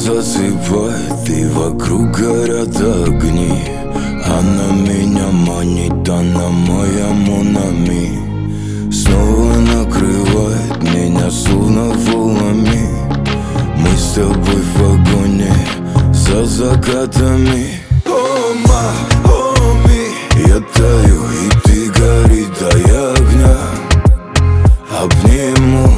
засыпает, и вокруг горят огни. Она меня манит, она моя Монами. Снова накрывает меня словно волнами. Мы с тобой в вагоне за закатами. О, ми, я таю, и ты гори, дай огня. Обниму.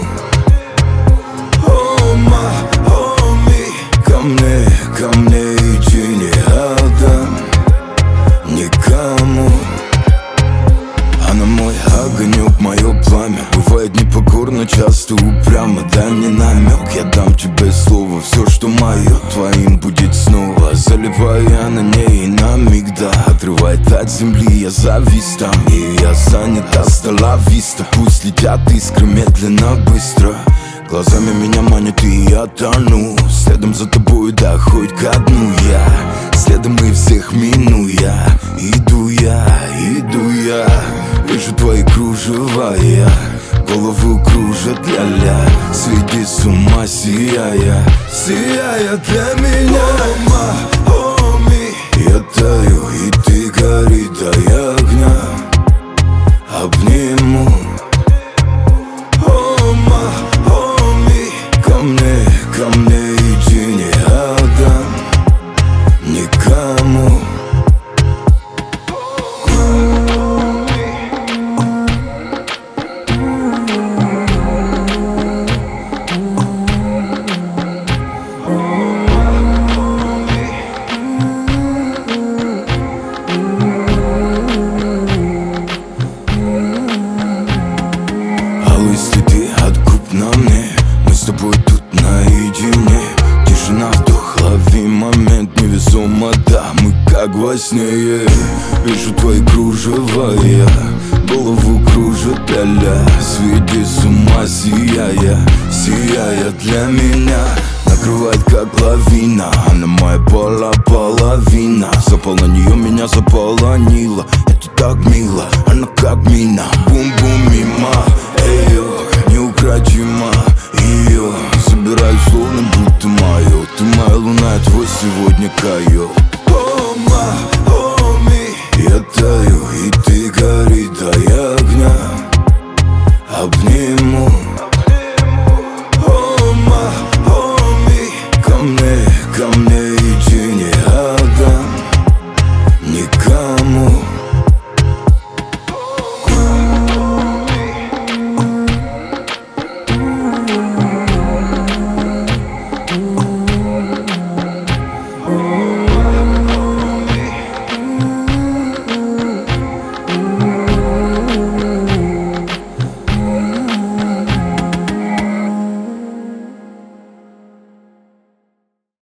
О, ми, ко мне иди, не отдам никому. Она мой огонек, мое пламя. Бывает непокорно, часто упрямо. Дай мне намек, я дам тебе слово. Все, что мое, твоим будет снова. Заливаю я на ней на миг, да. Отрывает от земли, я завис там. И я занят, астала виста. Пусть летят искры медленно, быстро. Глазами меня манят, и я тону. Следом за тобой, да, хоть ко дну я. Следом и всех минуя. Иду я. Вижу твои кружева, я голову кружат, ля-ля. Сойди с ума, сияя для меня. О, ми, я таю, и ты гори, дай огня. Обниму. О, ми, ко мне иди, не отдам никому. Следы от губ на мне. Мы с тобой тут наедине. Тишина, вдох, лови момент. Невесомо, да, мы как во сне. Вижу твои кружева, я голову кружит, ля-ля. Сойди с ума, сияя для меня. Накрывает как лавина. Она моя половина. Запал на нее, меня заполонила. Это так мило, она как мина. Бум-бум мимо. Неукротима ее собираю словно будто мое. Ты моя луна, я твой сегодня койот. О,